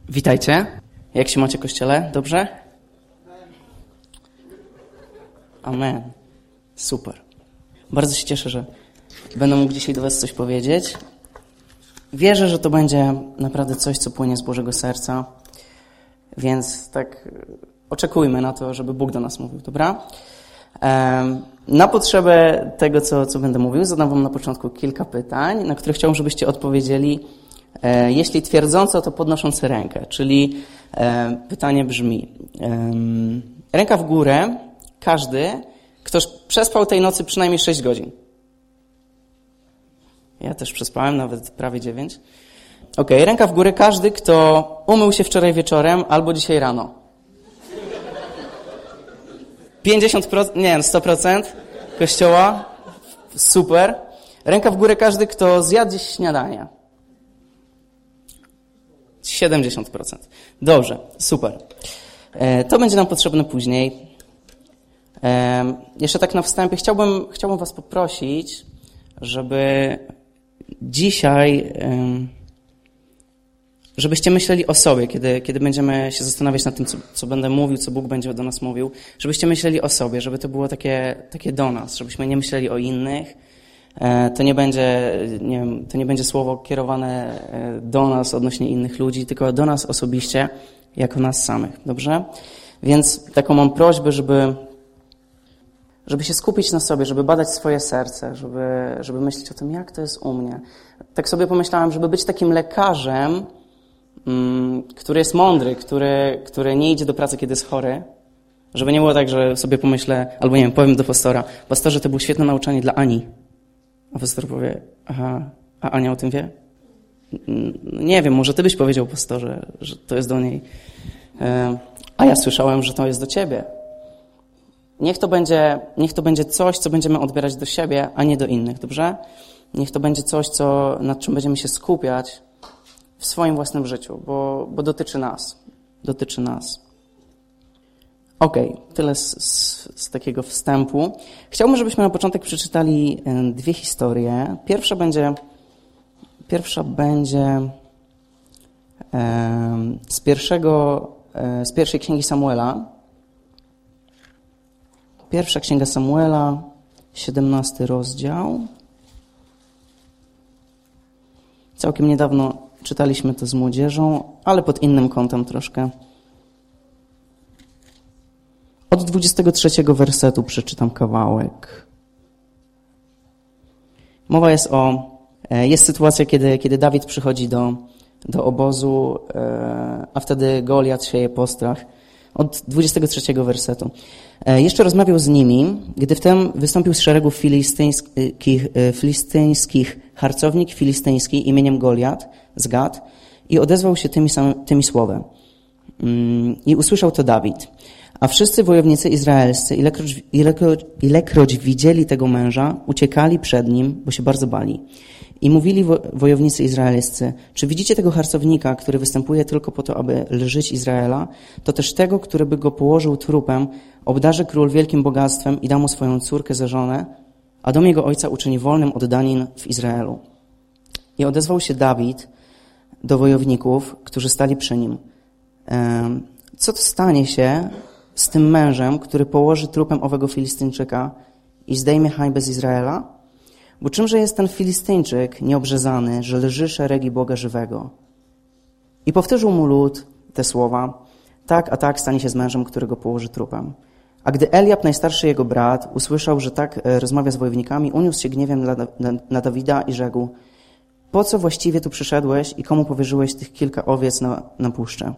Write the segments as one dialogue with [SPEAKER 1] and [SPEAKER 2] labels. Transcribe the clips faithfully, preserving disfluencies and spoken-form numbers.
[SPEAKER 1] Witajcie. Jak się macie, Kościele? Dobrze? Amen. Super. Bardzo się cieszę, że będę mógł dzisiaj do was coś powiedzieć. Wierzę, że to będzie naprawdę coś, co płynie z Bożego serca. Więc tak oczekujmy na to, żeby Bóg do nas mówił, dobra? Na potrzebę tego, co, co będę mówił, zadam wam na początku kilka pytań, na które chciałbym, żebyście odpowiedzieli, jeśli twierdząco, to podnosząc rękę. Czyli pytanie brzmi, ręka w górę, każdy, kto przespał tej nocy przynajmniej sześć godzin. Ja też przespałem, nawet prawie dziewięć. Ok, ręka w górę, każdy, kto umył się wczoraj wieczorem albo dzisiaj rano. pięćdziesiąt procent, nie, sto procent Kościoła. Super. Ręka w górę, każdy, kto zjadł dziś śniadanie. siedemdziesiąt procent. Dobrze, super. To będzie nam potrzebne później. Jeszcze tak na wstępie chciałbym, chciałbym was poprosić, żeby dzisiaj, żebyście myśleli o sobie, kiedy, kiedy będziemy się zastanawiać nad tym, co, co będę mówił, co Bóg będzie do nas mówił, żebyście myśleli o sobie, żeby to było takie, takie do nas, żebyśmy nie myśleli o innych. To nie będzie, nie wiem, to nie będzie słowo kierowane do nas odnośnie innych ludzi, tylko do nas osobiście, jako nas samych, dobrze? Więc taką mam prośbę, żeby, żeby się skupić na sobie, żeby badać swoje serce, żeby, żeby myśleć o tym, jak to jest u mnie. Tak sobie pomyślałem, żeby być takim lekarzem, mm, który jest mądry, który, który nie idzie do pracy, kiedy jest chory, żeby nie było tak, że sobie pomyślę, albo nie wiem, powiem do pastora, pastorze, to było świetne nauczanie dla Ani. A pastor powie, aha, a Ania o tym wie? Nie wiem, może ty byś powiedział pastorze, że to jest do niej. A ja słyszałem, że to jest do ciebie. Niech to będzie, niech to będzie coś, co będziemy odbierać do siebie, a nie do innych, dobrze? Niech to będzie coś, co, nad czym będziemy się skupiać w swoim własnym życiu, bo, bo dotyczy nas. Dotyczy nas. Okej, okay, tyle z, z, z takiego wstępu. Chciałbym, żebyśmy na początek przeczytali dwie historie. Pierwsza będzie, pierwsza będzie e, z, pierwszego, e, z pierwszej księgi Samuela. Pierwsza księga Samuela, siedemnasty rozdział. Całkiem niedawno czytaliśmy to z młodzieżą, ale pod innym kątem troszkę. Od dwudziestego trzeciego wersetu przeczytam kawałek. Mowa jest o, jest sytuacja, kiedy, kiedy Dawid przychodzi do, do obozu, a wtedy Goliat sieje postrach. Od dwudziestego trzeciego wersetu. Jeszcze rozmawiał z nimi, gdy wtem wystąpił z szeregu filistyńskich, filistyńskich harcownik filistyński imieniem Goliat z Gat i odezwał się tymi, samym, tymi słowem. I usłyszał to Dawid. A wszyscy wojownicy izraelscy, ilekroć, ilekroć, ilekroć widzieli tego męża, uciekali przed nim, bo się bardzo bali. I mówili wo, wojownicy izraelscy, czy widzicie tego harcownika, który występuje tylko po to, aby lżyć Izraela, to też tego, który by go położył trupem, obdarzy król wielkim bogactwem i da mu swoją córkę za żonę, a dom jego ojca uczyni wolnym od danin w Izraelu. I odezwał się Dawid do wojowników, którzy stali przy nim. Co to stanie się z tym mężem, który położy trupem owego Filistyńczyka i zdejmie hańbę z Izraela? Bo czymże jest ten Filistyńczyk nieobrzezany, że lży szeregi Boga żywego? I powtórzył mu lud te słowa, tak a tak stanie się z mężem, którego położy trupem. A gdy Eliab, najstarszy jego brat, usłyszał, że tak rozmawia z wojownikami, uniósł się gniewem na, na, na Dawida i rzekł, po co właściwie tu przyszedłeś i komu powierzyłeś tych kilka owiec na, na puszczę?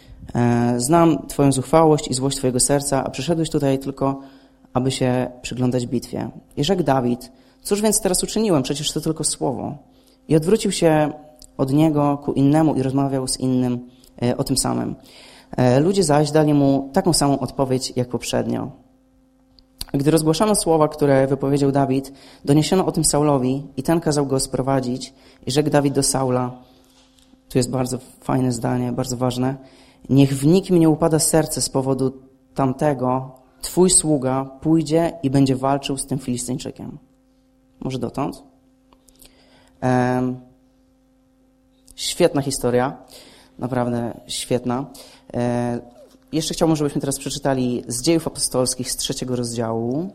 [SPEAKER 1] Znam Twoją zuchwałość i złość Twojego serca, a przyszedłeś tutaj tylko, aby się przyglądać bitwie. I rzekł Dawid, cóż więc teraz uczyniłem? Przecież to tylko słowo. I odwrócił się od niego ku innemu i rozmawiał z innym o tym samym. Ludzie zaś dali mu taką samą odpowiedź jak poprzednio. Gdy rozgłaszano słowa, które wypowiedział Dawid, doniesiono o tym Saulowi i ten kazał go sprowadzić i rzekł Dawid do Saula, tu jest bardzo fajne zdanie, bardzo ważne, niech w nikim nie upada serce z powodu tamtego, Twój sługa pójdzie i będzie walczył z tym Filistyńczykiem. Może dotąd? Ehm, świetna historia. naprawdę świetna. Jeszcze chciałbym, żebyśmy teraz przeczytali z Dziejów Apostolskich z trzeciego rozdziału.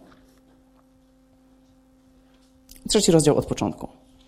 [SPEAKER 1] Trzeci rozdział od początku.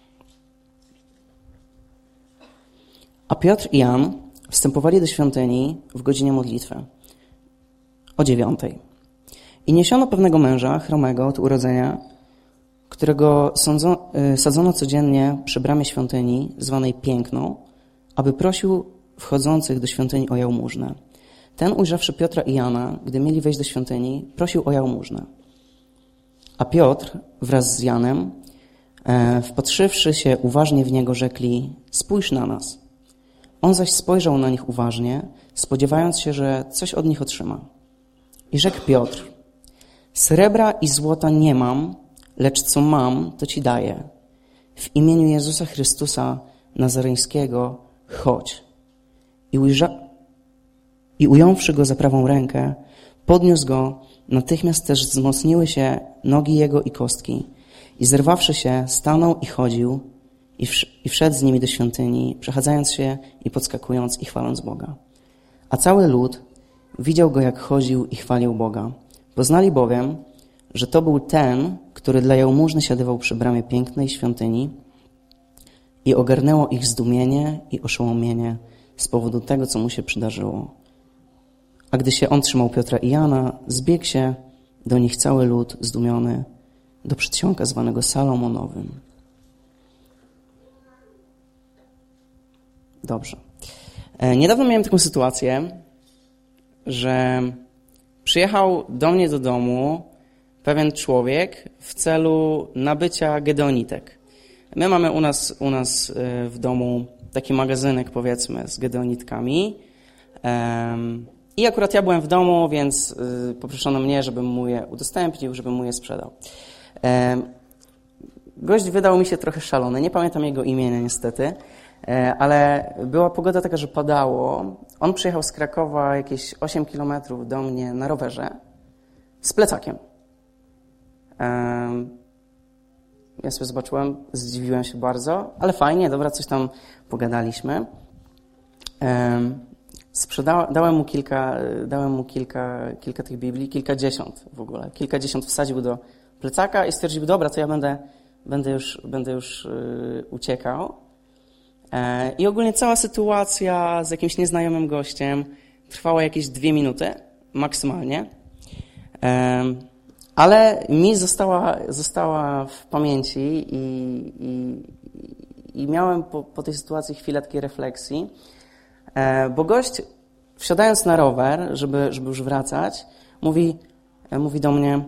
[SPEAKER 1] A Piotr i Jan wstępowali do świątyni w godzinie modlitwy o dziewiątej. I niesiono pewnego męża, chromego od urodzenia, którego sądzo, sadzono codziennie przy bramie świątyni, zwanej Piękną, aby prosił wchodzących do świątyni o jałmużnę. Ten, ujrzawszy Piotra i Jana, gdy mieli wejść do świątyni, prosił o jałmużnę. A Piotr wraz z Janem, e, wpatrzywszy się uważnie w niego, rzekli: spójrz na nas. On zaś spojrzał na nich uważnie, spodziewając się, że coś od nich otrzyma. I rzekł Piotr: srebra i złota nie mam, lecz co mam, to ci daję. W imieniu Jezusa Chrystusa Nazareńskiego chodź. I, ujrza... I ująwszy go za prawą rękę, podniósł go, natychmiast też wzmocniły się nogi jego i kostki. I zerwawszy się, stanął i chodził, i, wsz... i wszedł z nimi do świątyni, przechadzając się i podskakując i chwaląc Boga. A cały lud widział go, jak chodził i chwalił Boga. Poznali bowiem, że to był ten, który dla jałmużny siadywał przy bramie pięknej świątyni, i ogarnęło ich zdumienie i oszołomienie z powodu tego, co mu się przydarzyło. A gdy się on trzymał Piotra i Jana, zbiegł się do nich cały lud zdumiony do przedsionka zwanego Salomonowym. Dobrze. Niedawno miałem taką sytuację, że przyjechał do mnie do domu pewien człowiek w celu nabycia gedeonitek. My mamy u nas, u nas w domu taki magazynek, powiedzmy, z gedeonitkami. I akurat ja byłem w domu, więc poproszono mnie, żebym mu je udostępnił, żebym mu je sprzedał. Gość wydał mi się trochę szalony. Nie pamiętam jego imienia niestety, ale była pogoda taka, że padało. On przyjechał z Krakowa jakieś osiem kilometrów do mnie na rowerze z plecakiem. Ja sobie zobaczyłem, zdziwiłem się bardzo, ale fajnie, dobra, coś tam pogadaliśmy. Sprzedałem, dałem mu kilka, dałem mu kilka, kilka tych Biblii, kilkadziesiąt w ogóle. Kilkadziesiąt wsadził do plecaka i stwierdził: dobra, to ja będę, będę już, będę już yy, uciekał. E, I ogólnie cała sytuacja z jakimś nieznajomym gościem trwała jakieś dwie minuty, maksymalnie. E, ale mi została, została w pamięci i, i, i miałem po, po tej sytuacji chwilę takiej refleksji. Bo gość, wsiadając na rower, żeby, żeby już wracać, mówi, mówi do mnie: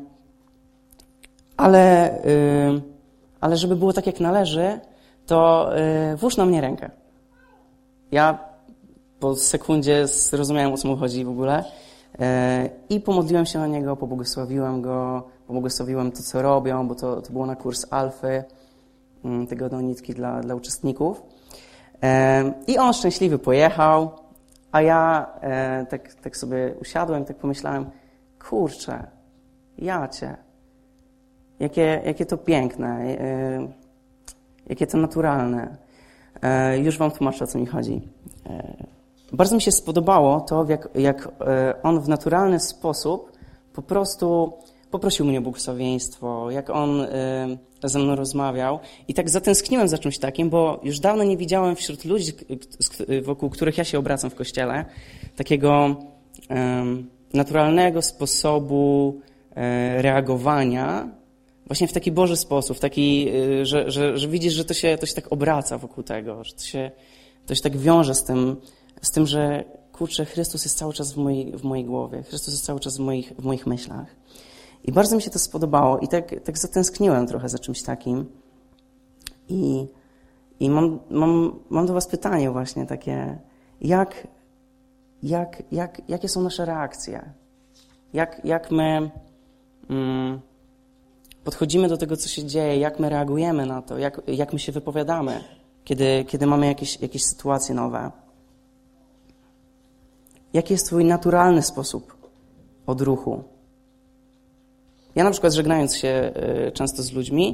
[SPEAKER 1] ale, yy, ale żeby było tak jak należy, to yy, włóż na mnie rękę. Ja po sekundzie zrozumiałem, o co mu chodzi w ogóle, yy, i pomodliłem się o niego, pobłogosławiłem go, pobłogosławiłem to, co robią, bo to, to było na kurs alfy, yy, tego donitki dla, dla uczestników. I on szczęśliwy pojechał, a ja e, tak, tak sobie usiadłem, tak pomyślałem: kurczę, jacie, jakie, jakie to piękne, e, jakie to naturalne. E, już wam tłumaczę, o co mi chodzi. E, bardzo mi się spodobało to, jak, jak on w naturalny sposób po prostu poprosił mnie o błogosławieństwo, jak on y, ze mną rozmawiał. I tak zatęskniłem za czymś takim, bo już dawno nie widziałem wśród ludzi, wokół których ja się obracam w kościele, takiego y, naturalnego sposobu y, reagowania właśnie w taki Boży sposób, taki, y, że, że, że widzisz, że to się, to się tak obraca wokół tego, że to się, to się tak wiąże z tym, z tym, że kurczę, Chrystus jest cały czas w mojej, w mojej głowie, Chrystus jest cały czas w moich, w moich myślach. I bardzo mi się to spodobało i tak, tak zatęskniłem trochę za czymś takim. I, i mam, mam, mam do was pytanie właśnie takie: jak, jak, jak, jakie są nasze reakcje? Jak, jak my mm, podchodzimy do tego, co się dzieje? Jak my reagujemy na to? Jak, jak my się wypowiadamy, kiedy, kiedy mamy jakieś, jakieś sytuacje nowe? Jaki jest twój naturalny sposób odruchu? Ja na przykład, żegnając się często z ludźmi,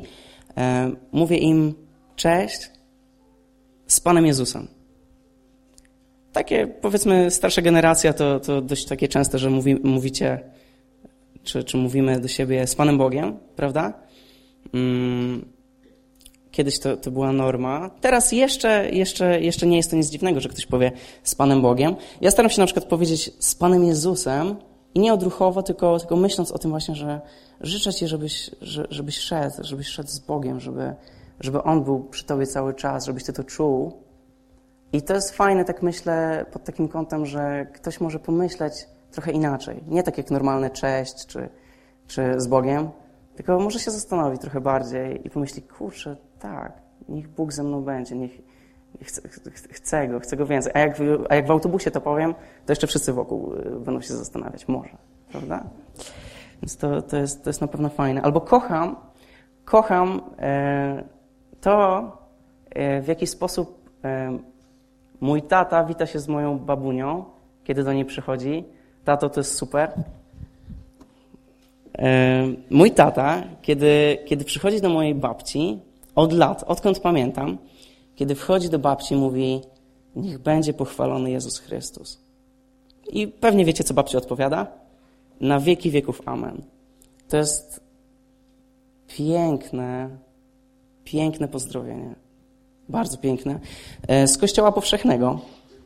[SPEAKER 1] mówię im: cześć, z Panem Jezusem. takie, powiedzmy, starsza generacja to, to dość takie częste, że mówi, mówicie, czy, czy mówimy do siebie z Panem Bogiem, prawda? Mm, kiedyś to, to była norma. Teraz jeszcze, jeszcze, jeszcze nie jest to nic dziwnego, że ktoś powie z Panem Bogiem. Ja staram się na przykład powiedzieć z Panem Jezusem i nie odruchowo, tylko, tylko myśląc o tym właśnie, że życzę Ci, żebyś, żebyś szedł, żebyś szedł z Bogiem, żeby, żeby On był przy Tobie cały czas, żebyś Ty to czuł. I to jest fajne, tak myślę, pod takim kątem, że ktoś może pomyśleć trochę inaczej. Nie tak jak normalne cześć, czy, czy z Bogiem, tylko może się zastanowić trochę bardziej i pomyśli, kurczę, tak, niech Bóg ze mną będzie, niech, chcę, chcę Go, chcę Go więcej. A jak, w, a jak w autobusie to powiem, to jeszcze wszyscy wokół będą się zastanawiać, może, prawda? Więc to, to, jest, to jest na pewno fajne. Albo kocham, kocham e, to, e, w jaki sposób e, mój tata wita się z moją babunią, kiedy do niej przychodzi. Tato, to jest super. E, mój tata, kiedy, kiedy przychodzi do mojej babci, od lat, odkąd pamiętam, kiedy wchodzi do babci, mówi: niech będzie pochwalony Jezus Chrystus. I pewnie wiecie, co babcia odpowiada? Na wieki wieków amen. To jest piękne, piękne pozdrowienie. Bardzo piękne. Z Kościoła Powszechnego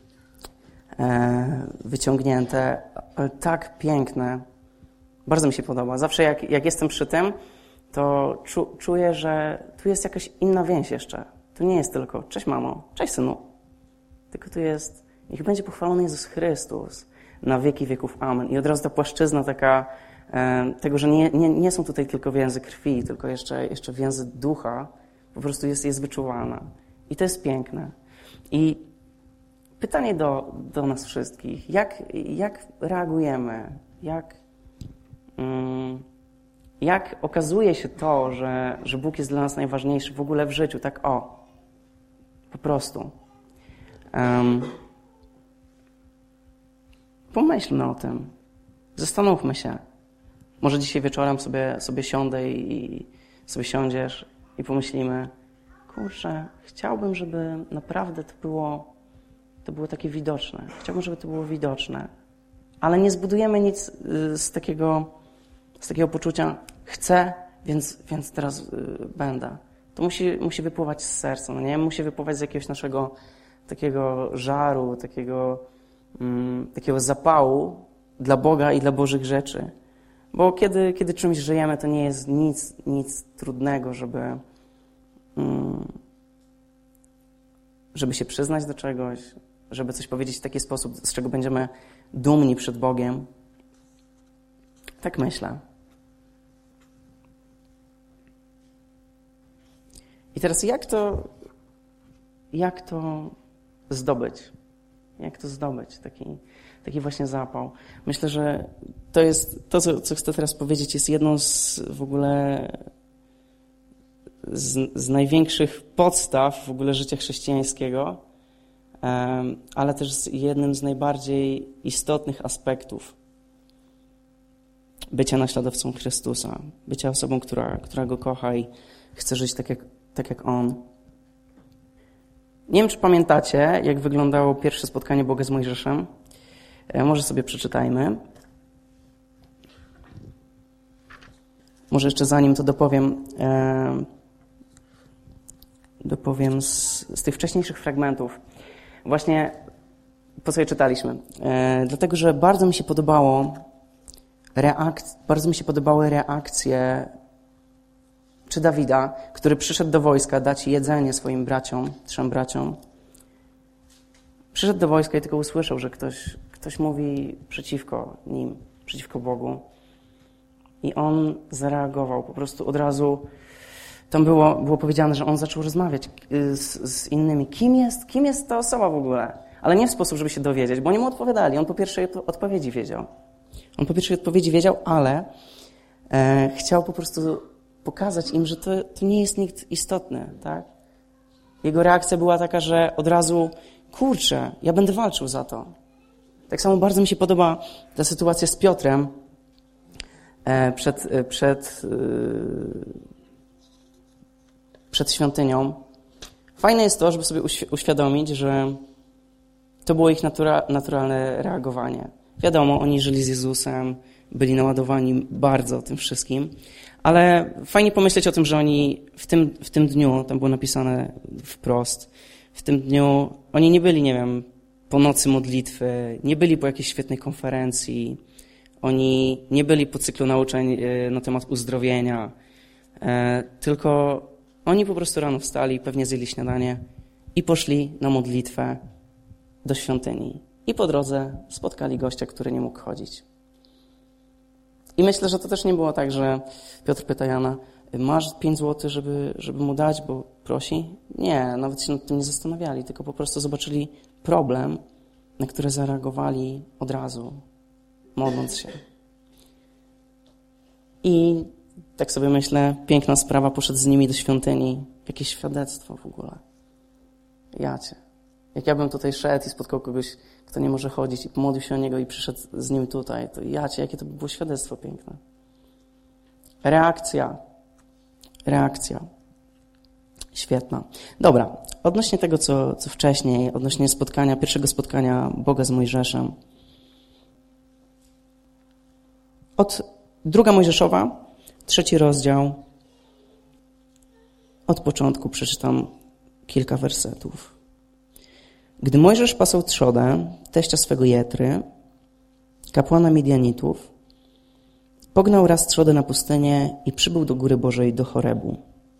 [SPEAKER 1] wyciągnięte, ale tak piękne. Bardzo mi się podoba. Zawsze jak, jak jestem przy tym, to czu, czuję, że tu jest jakaś inna więź jeszcze. Tu nie jest tylko cześć mamo, cześć synu. Tylko tu jest niech będzie pochwalony Jezus Chrystus na wieki wieków amen. I od razu ta płaszczyzna taka e, tego, że nie, nie, nie są tutaj tylko więzy krwi, tylko jeszcze, jeszcze więzy ducha, po prostu jest, jest wyczuwana. I to jest piękne. I pytanie do, do nas wszystkich. Jak, jak reagujemy? Jak, mm, jak okazuje się to, że, że Bóg jest dla nas najważniejszy w ogóle w życiu? Tak o. Po prostu. Um, pomyślmy o tym. Zastanówmy się. Może dzisiaj wieczorem sobie, sobie siądę i sobie siądziesz i pomyślimy: kurczę, chciałbym, żeby naprawdę to było, to było takie widoczne. Chciałbym, żeby to było widoczne. Ale nie zbudujemy nic z takiego, z takiego poczucia chcę, więc, więc teraz będę. To musi, musi wypływać z serca, no nie? Musi wypływać z jakiegoś naszego takiego żaru, takiego, um, takiego zapału dla Boga i dla Bożych rzeczy. Bo kiedy, kiedy czymś żyjemy, to nie jest nic, nic trudnego, żeby żeby się przyznać do czegoś, żeby coś powiedzieć w taki sposób, z czego będziemy dumni przed Bogiem. Tak myślę. I teraz jak to, jak to zdobyć? Jak to zdobyć? Taki, taki właśnie zapał. Myślę, że to jest, to co, co chcę teraz powiedzieć, jest jedną z w ogóle Z, z największych podstaw w ogóle życia chrześcijańskiego, um, ale też z jednym z najbardziej istotnych aspektów bycia naśladowcą Chrystusa, bycia osobą, która, która Go kocha i chce żyć tak jak, tak jak On. Nie wiem, czy pamiętacie, jak wyglądało pierwsze spotkanie Boga z Mojżeszem. E, może sobie przeczytajmy. Może jeszcze zanim to dopowiem... E, dopowiem z, z tych wcześniejszych fragmentów. Właśnie po co je czytaliśmy. E, dlatego, że bardzo mi się podobało reakc- bardzo mi się podobały reakcje czy Dawida, który przyszedł do wojska dać jedzenie swoim braciom, trzem braciom. Przyszedł do wojska i tylko usłyszał, że ktoś, ktoś mówi przeciwko nim, przeciwko Bogu. I on zareagował po prostu od razu. Tam było, było powiedziane, że on zaczął rozmawiać z, z innymi. Kim jest, kim jest ta osoba w ogóle? Ale nie w sposób, żeby się dowiedzieć, bo oni mu odpowiadali. On po pierwszej odpowiedzi wiedział. On po pierwszej odpowiedzi wiedział, ale e, chciał po prostu pokazać im, że to, to nie jest nikt istotny. Tak? Jego reakcja była taka, że od razu, kurczę, ja będę walczył za to. Tak samo bardzo mi się podoba ta sytuacja z Piotrem e, przed... przed e, przed świątynią. Fajne jest to, żeby sobie uświadomić, że To było ich natura, naturalne reagowanie. Wiadomo, oni żyli z Jezusem, byli naładowani bardzo tym wszystkim, ale fajnie pomyśleć o tym, że oni w tym, w tym dniu, tam było napisane wprost, w tym dniu oni nie byli, nie wiem, po nocy modlitwy, nie byli po jakiejś świetnej konferencji, oni nie byli po cyklu nauczeń na temat uzdrowienia, tylko oni po prostu rano wstali, pewnie zjedli śniadanie i poszli na modlitwę do świątyni. I po drodze spotkali gościa, który nie mógł chodzić. I myślę, że to też nie było tak, że Piotr pyta Jana, masz pięć złotych, żeby, żeby mu dać, bo prosi? Nie, nawet się nad tym nie zastanawiali, tylko po prostu zobaczyli problem, na który zareagowali od razu, modląc się. I tak sobie myślę, piękna sprawa, poszedł z nimi do świątyni. Jakieś świadectwo w ogóle. Jacie. Jak ja bym tutaj szedł i spotkał kogoś, kto nie może chodzić i pomodlił się o niego i przyszedł z nim tutaj, to jacie, jakie to by było świadectwo piękne. Reakcja. Reakcja. Świetna. Dobra, odnośnie tego, co, co wcześniej, odnośnie spotkania, pierwszego spotkania Boga z Mojżeszem. Od druga Mojżeszowa, trzeci rozdział, od początku przeczytam kilka wersetów. Gdy Mojżesz pasał trzodę, teścia swego Jetry, kapłana Midianitów, pognał raz trzodę na pustynię i przybył do Góry Bożej do Chorebu.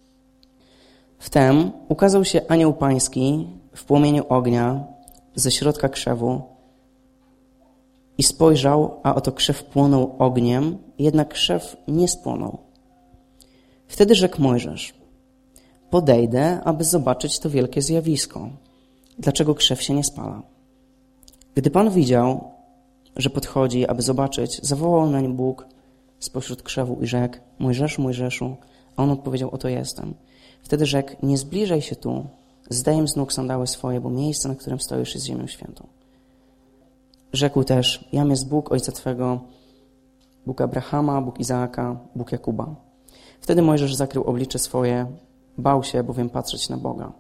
[SPEAKER 1] Wtem ukazał się anioł pański w płomieniu ognia ze środka krzewu i spojrzał, a oto krzew płonął ogniem, jednak krzew nie spłonął. Wtedy rzekł Mojżesz, podejdę, aby zobaczyć to wielkie zjawisko. Dlaczego krzew się nie spala? Gdy Pan widział, że podchodzi, aby zobaczyć, zawołał nań Bóg spośród krzewu i rzekł, Mojżeszu, Mojżeszu, a on odpowiedział, oto jestem. Wtedy rzekł, nie zbliżaj się tu, zdejm z nóg sandały swoje, bo miejsce, na którym stoisz, jest ziemią świętą. Rzekł też, jam jest Bóg Ojca Twego, Bóg Abrahama, Bóg Izaaka, Bóg Jakuba. Wtedy Mojżesz zakrył oblicze swoje, bał się bowiem patrzeć na Boga.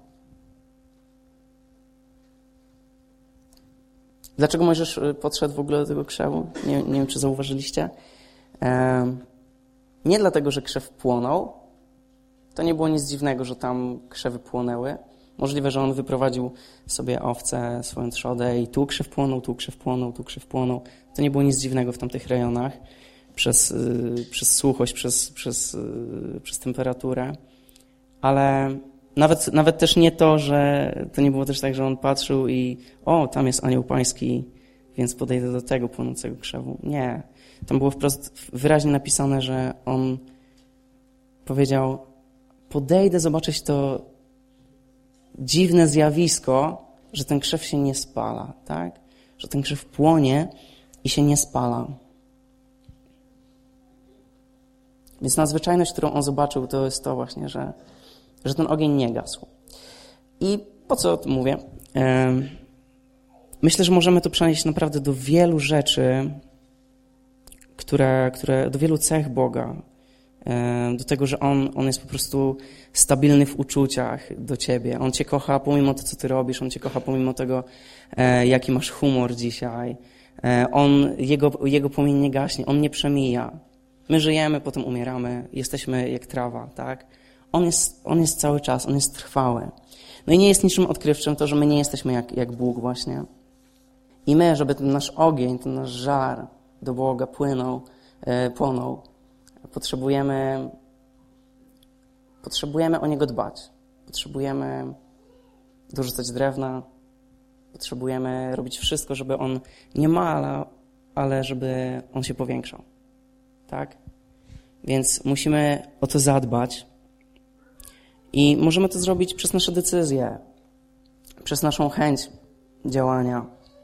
[SPEAKER 1] Dlaczego Mojżesz podszedł w ogóle do tego krzewu? Nie, nie wiem, czy zauważyliście. E, nie dlatego, że krzew płonął. To nie było nic dziwnego, że tam krzewy płonęły. Możliwe, że on wyprowadził sobie owce, swoją trzodę i tu krzew płonął, tu krzew płonął, tu krzew płonął. To nie było nic dziwnego w tamtych rejonach. Przez, yy, przez suchość, przez, przez, yy, przez temperaturę. Ale nawet, nawet też nie to, że to nie było też tak, że on patrzył i o, tam jest anioł pański, więc podejdę do tego płonącego krzewu. Nie. Tam było wprost wyraźnie napisane, że on powiedział, podejdę zobaczyć to dziwne zjawisko, że ten krzew się nie spala, tak? Że ten krzew płonie i się nie spala. Więc nadzwyczajność, którą on zobaczył, to jest to właśnie, że, że ten ogień nie gasł. I po co o tym mówię? Myślę, że możemy to przenieść naprawdę do wielu rzeczy, które, które do wielu cech Boga, do tego, że On, on jest po prostu stabilny w uczuciach do Ciebie. On Cię kocha pomimo to, co Ty robisz. On Cię kocha pomimo tego, jaki masz humor dzisiaj. On, jego, jego płomień nie gaśnie. On nie przemija. My żyjemy, potem umieramy. Jesteśmy jak trawa, tak? On jest, on jest cały czas. On jest trwały. No i nie jest niczym odkrywczym to, że my nie jesteśmy jak, jak Bóg właśnie. I my, żeby ten nasz ogień, ten nasz żar do Boga płynął, płonął, Potrzebujemy, potrzebujemy o Niego dbać. Potrzebujemy dorzucać drewna. Potrzebujemy robić wszystko, żeby On nie malał, ale żeby On się powiększał. Tak? Więc musimy o to zadbać. I możemy to zrobić przez nasze decyzje, przez naszą chęć działania.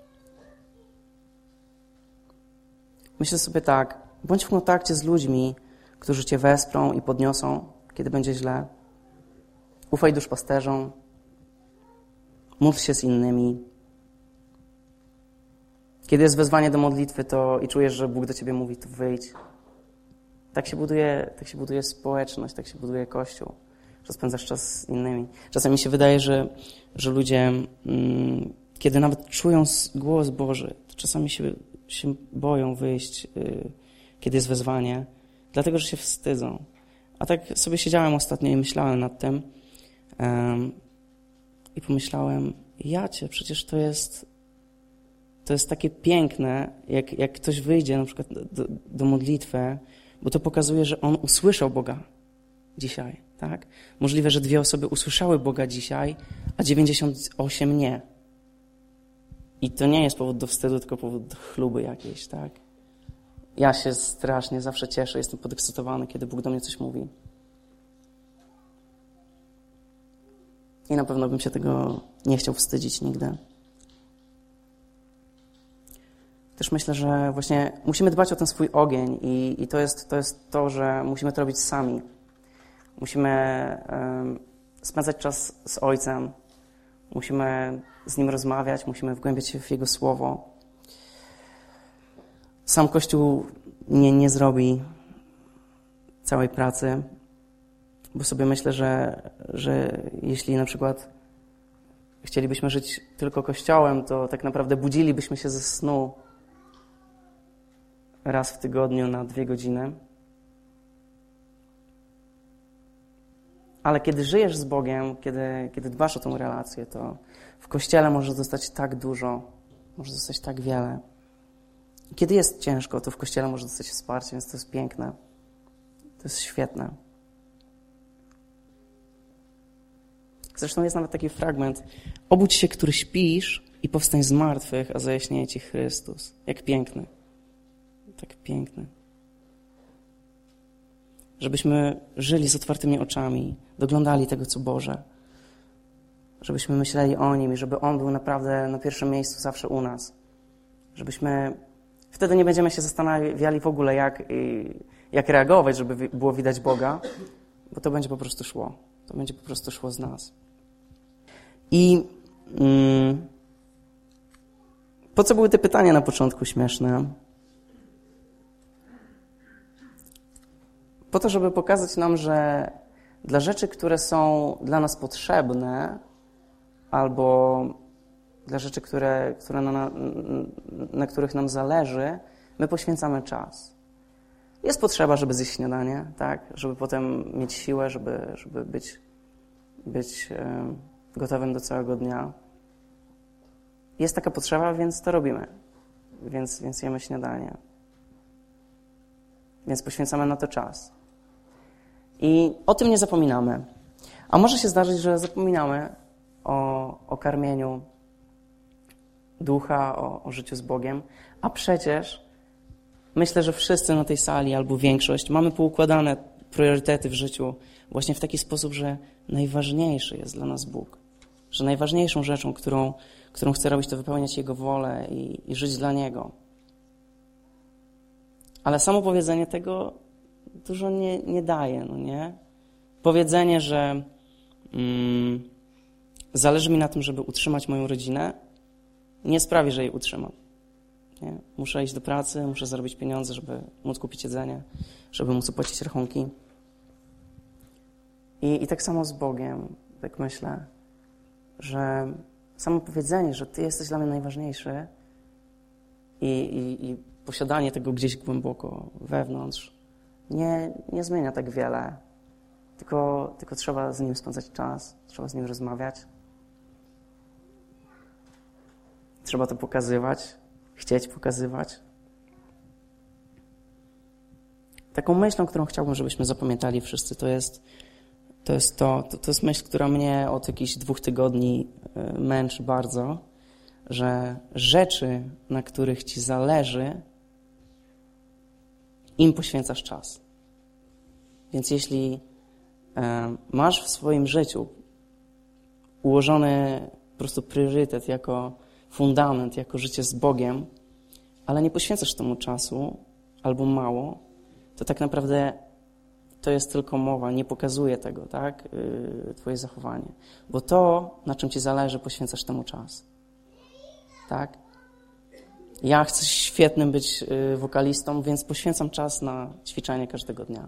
[SPEAKER 1] Myślę sobie tak, bądź w kontakcie z ludźmi, którzy Cię wesprą i podniosą, kiedy będzie źle. Ufaj duszpasterzom. Módl się z innymi. Kiedy jest wezwanie do modlitwy to i czujesz, że Bóg do Ciebie mówi, to wyjdź. Tak się buduje, tak się buduje społeczność, tak się buduje Kościół, że spędzasz czas z innymi. Czasem mi się wydaje, że, że ludzie mm, kiedy nawet czują głos Boży, to czasami się, się boją wyjść, yy, kiedy jest wezwanie, dlatego, że się wstydzą. A tak sobie siedziałem ostatnio i myślałem nad tym yy, i pomyślałem, jacie, przecież to jest, to jest takie piękne, jak, jak ktoś wyjdzie na przykład do, do modlitwy, bo to pokazuje, że on usłyszał Boga dzisiaj, tak? Możliwe, że dwie osoby usłyszały Boga dzisiaj, a dziewięćdziesiąt osiem nie. I to nie jest powód do wstydu, tylko powód do chluby jakiejś, tak? Ja się strasznie zawsze cieszę, jestem podekscytowany, kiedy Bóg do mnie coś mówi. I na pewno bym się tego nie chciał wstydzić nigdy. Też myślę, że właśnie musimy dbać o ten swój ogień i, i to, jest, to jest to, że musimy to robić sami. Musimy um, spędzać czas z Ojcem, musimy z Nim rozmawiać, musimy wgłębiać się w Jego Słowo. Sam Kościół nie, nie zrobi całej pracy, bo sobie myślę, że, że jeśli na przykład chcielibyśmy żyć tylko Kościołem, to tak naprawdę budzilibyśmy się ze snu raz w tygodniu na dwie godziny. Ale kiedy żyjesz z Bogiem, kiedy, kiedy dbasz o tą relację, to w Kościele może zostać tak dużo, może zostać tak wiele. Kiedy jest ciężko, to w Kościele może dostać wsparcie, więc to jest piękne. To jest świetne. Zresztą jest nawet taki fragment. Obudź się, który śpisz i powstań z martwych, a zajaśnieje ci Chrystus. Jak piękny. Tak piękny. Żebyśmy żyli z otwartymi oczami, doglądali tego, co Boże. Żebyśmy myśleli o Nim i żeby On był naprawdę na pierwszym miejscu zawsze u nas. Żebyśmy... Wtedy nie będziemy się zastanawiali w ogóle, jak, jak reagować, żeby było widać Boga, bo to będzie po prostu szło. To będzie po prostu szło z nas. I mm, po co były te pytania na początku śmieszne? Po to, żeby pokazać nam, że dla rzeczy, które są dla nas potrzebne, albo dla rzeczy, które, które na, na, na których nam zależy, my poświęcamy czas. Jest potrzeba, żeby zjeść śniadanie, tak? Żeby potem mieć siłę, żeby, żeby być, być e, gotowym do całego dnia. Jest taka potrzeba, więc to robimy. Więc, więc jemy śniadanie. Więc poświęcamy na to czas. I o tym nie zapominamy. A może się zdarzyć, że zapominamy o, o karmieniu ducha, o, o życiu z Bogiem, a przecież myślę, że wszyscy na tej sali, albo większość, mamy poukładane priorytety w życiu właśnie w taki sposób, że najważniejszy jest dla nas Bóg. Że najważniejszą rzeczą, którą, którą chce robić, to wypełniać Jego wolę i, i żyć dla Niego. Ale samo powiedzenie tego dużo nie, nie daje, no nie? Powiedzenie, że mm, zależy mi na tym, żeby utrzymać moją rodzinę, nie sprawi, że jej utrzymam. Nie? Muszę iść do pracy, muszę zarobić pieniądze, żeby móc kupić jedzenie, żeby móc opłacić rachunki. I, i tak samo z Bogiem, tak myślę, że samo powiedzenie, że Ty jesteś dla mnie najważniejszy i, i, i posiadanie tego gdzieś głęboko wewnątrz nie, nie zmienia tak wiele. Tylko, tylko trzeba z Nim spędzać czas, trzeba z Nim rozmawiać. Trzeba to pokazywać, chcieć pokazywać. Taką myślą, którą chciałbym, żebyśmy zapamiętali wszyscy, to jest to, jest to, to, to jest myśl, która mnie od jakichś dwóch tygodni męczy bardzo, że rzeczy, na których Ci zależy, im poświęcasz czas. Więc jeśli e, masz w swoim życiu ułożony po prostu priorytet jako fundament, jako życie z Bogiem, ale nie poświęcasz temu czasu albo mało, to tak naprawdę to jest tylko mowa, nie pokazuje tego, tak? Yy, twoje zachowanie. Bo to, na czym Ci zależy, poświęcasz temu czas. Tak? Ja chcę świetnym być yy, wokalistą, więc poświęcam czas na ćwiczenie każdego dnia.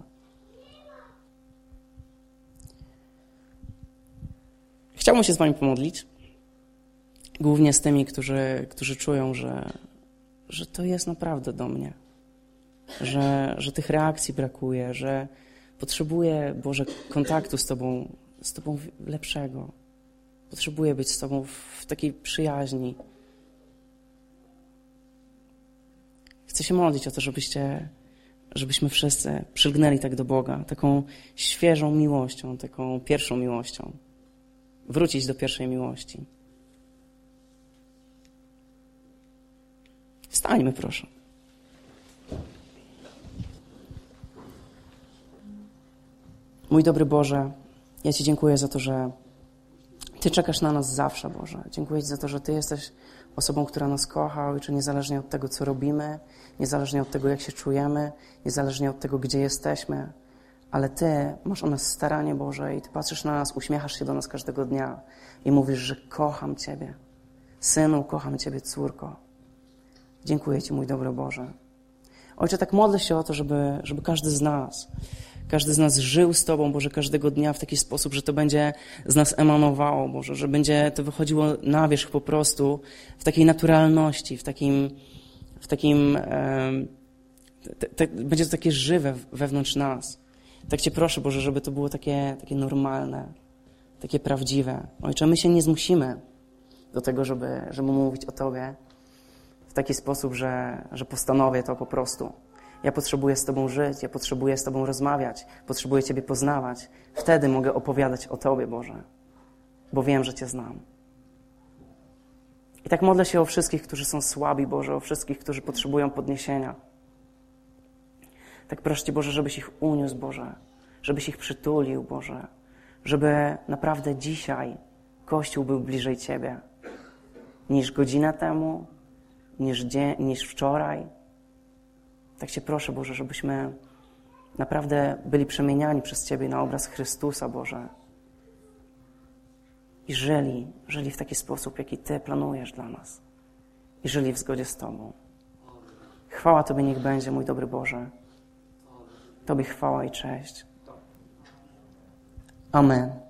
[SPEAKER 1] Chciałbym się z Wami pomodlić Głównie z tymi, którzy, którzy czują, że, że to jest naprawdę do mnie. Że, że tych reakcji brakuje, że potrzebuję, Boże, kontaktu z Tobą, z Tobą lepszego. Potrzebuję być z Tobą w takiej przyjaźni. Chcę się modlić o to, żebyście, żebyśmy wszyscy przylgnęli tak do Boga, taką świeżą miłością, taką pierwszą miłością. Wrócić do pierwszej miłości. Wstańmy, proszę. Mój dobry Boże, ja Ci dziękuję za to, że Ty czekasz na nas zawsze, Boże. Dziękuję Ci za to, że Ty jesteś osobą, która nas kocha, Ojcze, niezależnie od tego, co robimy, niezależnie od tego, jak się czujemy, niezależnie od tego, gdzie jesteśmy, ale Ty masz o nas staranie, Boże, i Ty patrzysz na nas, uśmiechasz się do nas każdego dnia i mówisz, że kocham Ciebie. Synu, kocham Ciebie, córko. Dziękuję Ci, mój dobry Boże. Ojcze, tak modlę się o to, żeby, żeby każdy z nas, każdy z nas żył z Tobą, Boże, każdego dnia w taki sposób, że to będzie z nas emanowało, Boże, że będzie to wychodziło na wierzch po prostu w takiej naturalności, w takim, w takim e, te, te, będzie to takie żywe wewnątrz nas. Tak Cię proszę, Boże, żeby to było takie, takie normalne, takie prawdziwe. Ojcze, my się nie zmusimy do tego, żeby, żeby mówić o Tobie w taki sposób, że, że postanowię to po prostu. Ja potrzebuję z Tobą żyć, ja potrzebuję z Tobą rozmawiać, potrzebuję Ciebie poznawać. Wtedy mogę opowiadać o Tobie, Boże, bo wiem, że Cię znam. I tak modlę się o wszystkich, którzy są słabi, Boże, o wszystkich, którzy potrzebują podniesienia. Tak proszę Cię, Boże, żebyś ich uniósł, Boże, żebyś ich przytulił, Boże, żeby naprawdę dzisiaj Kościół był bliżej Ciebie niż godzinę temu, niż, dzień, niż wczoraj. Tak Cię proszę, Boże, żebyśmy naprawdę byli przemieniani przez Ciebie na obraz Chrystusa, Boże. I żyli, żyli w taki sposób, jaki Ty planujesz dla nas. I żyli w zgodzie z Tobą. Chwała Tobie niech będzie, mój dobry Boże. Tobie chwała i cześć. Amen.